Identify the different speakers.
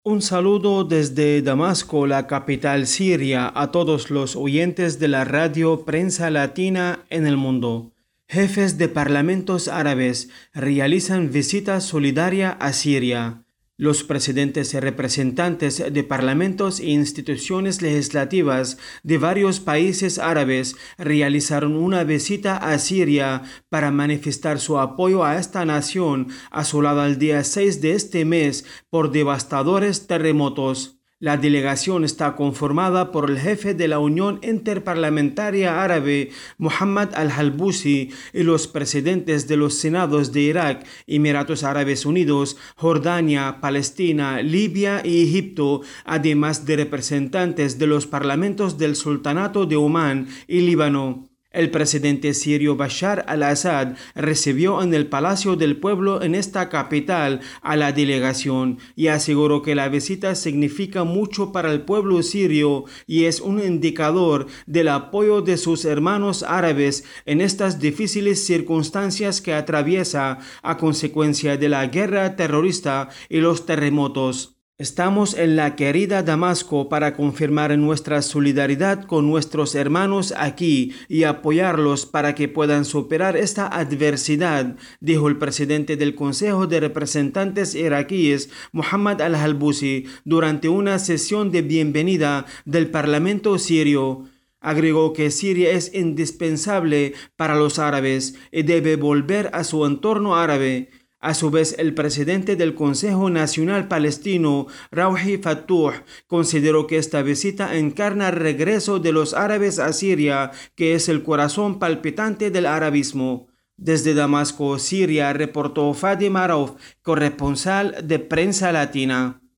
Speaker 1: Un saludo desde Damasco, la capital siria, a todos los oyentes de la radio Prensa Latina en el mundo. Jefes de parlamentos árabes realizan visita solidaria a Siria. Los presidentes y representantes de parlamentos e instituciones legislativas de varios países árabes realizaron una visita a Siria para manifestar su apoyo a esta nación asolada el día 6 de este mes por devastadores terremotos. La delegación está conformada por el jefe de la Unión Interparlamentaria Árabe, Mohammed al-Halbusi, y los presidentes de los senados de Irak, Emiratos Árabes Unidos, Jordania, Palestina, Libia y Egipto, además de representantes de los parlamentos del Sultanato de Omán y Líbano. El presidente sirio Bashar al-Assad recibió en el Palacio del Pueblo en esta capital a la delegación y aseguró que la visita significa mucho para el pueblo sirio y es un indicador del apoyo de sus hermanos árabes en estas difíciles circunstancias que atraviesa a consecuencia de la guerra terrorista y los terremotos. Estamos en la querida Damasco para confirmar nuestra solidaridad con nuestros hermanos aquí y apoyarlos para que puedan superar esta adversidad, dijo el presidente del Consejo de Representantes iraquíes, Mohammed al-Halbusi, durante una sesión de bienvenida del Parlamento sirio. Agregó que Siria es indispensable para los árabes y debe volver a su entorno árabe. A su vez, el presidente del Consejo Nacional Palestino, Rawhi Fattuh, consideró que esta visita encarna el regreso de los árabes a Siria, que es el corazón palpitante del arabismo. Desde Damasco, Siria, reportó Fadi Marov, corresponsal de Prensa Latina.